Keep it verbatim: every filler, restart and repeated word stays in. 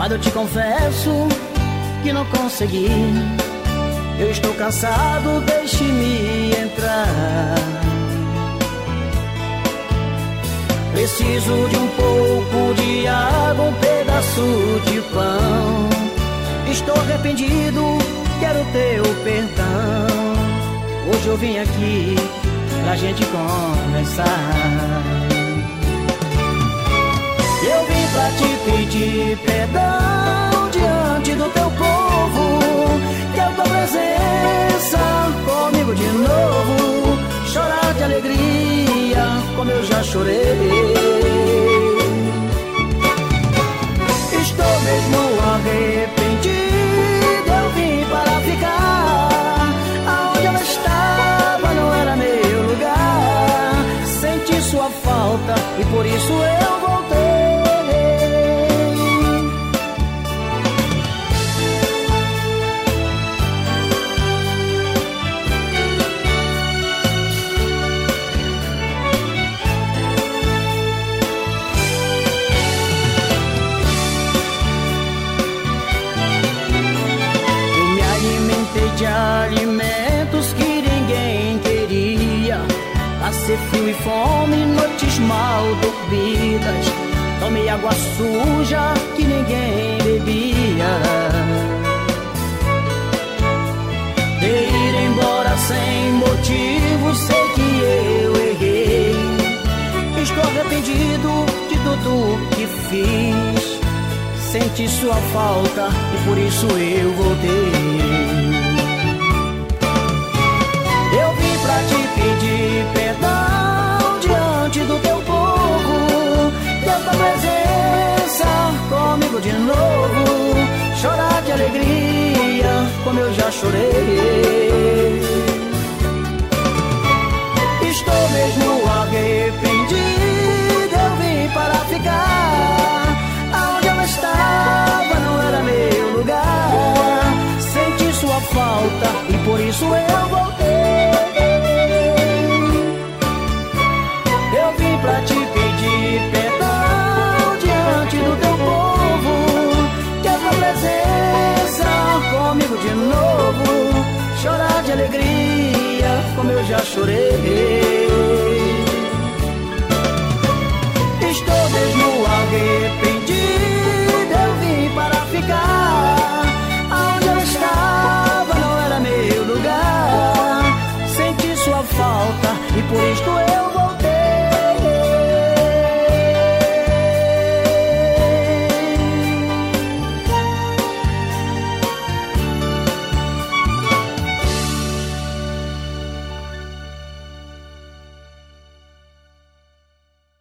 mas eu te confesso que não consegui. Eu estou cansado, deixe-me entrar. Preciso de um pouco de água, um pedaço de pão. Estou arrependido, quero teu perdão. Hoje eu vim aqui pra gente conversar. Eu vim pra te pedir perdão diante do teu povo. Quero tua presença comigo de novo. Chorar de alegria como eu já chorei. Estou mesmo arrependido, eu vim para ficar. Aonde eu estava não era meu lugar. Senti sua falta e por isso eu voltei. De alimentos que ninguém queria, passei frio e fome, noites mal dormidas. Tomei água suja que ninguém bebia. De ir embora sem motivo, sei que eu errei. Estou arrependido de tudo que fiz. Senti sua falta e por isso eu voltei. Eu vim pra te pedir perdão diante do teu povo. Ter tua presença comigo de novo. Chorar de alegria como eu já chorei. Estou mesmo arrependido, eu vim para ficar. Aonde eu estava não era meu lugar. Senti sua falta e por isso eu voltei. Eu vim pra te pedir perdão diante do teu povo. Que a tua presença comigo de novo. Chorar de alegria como eu já chorei.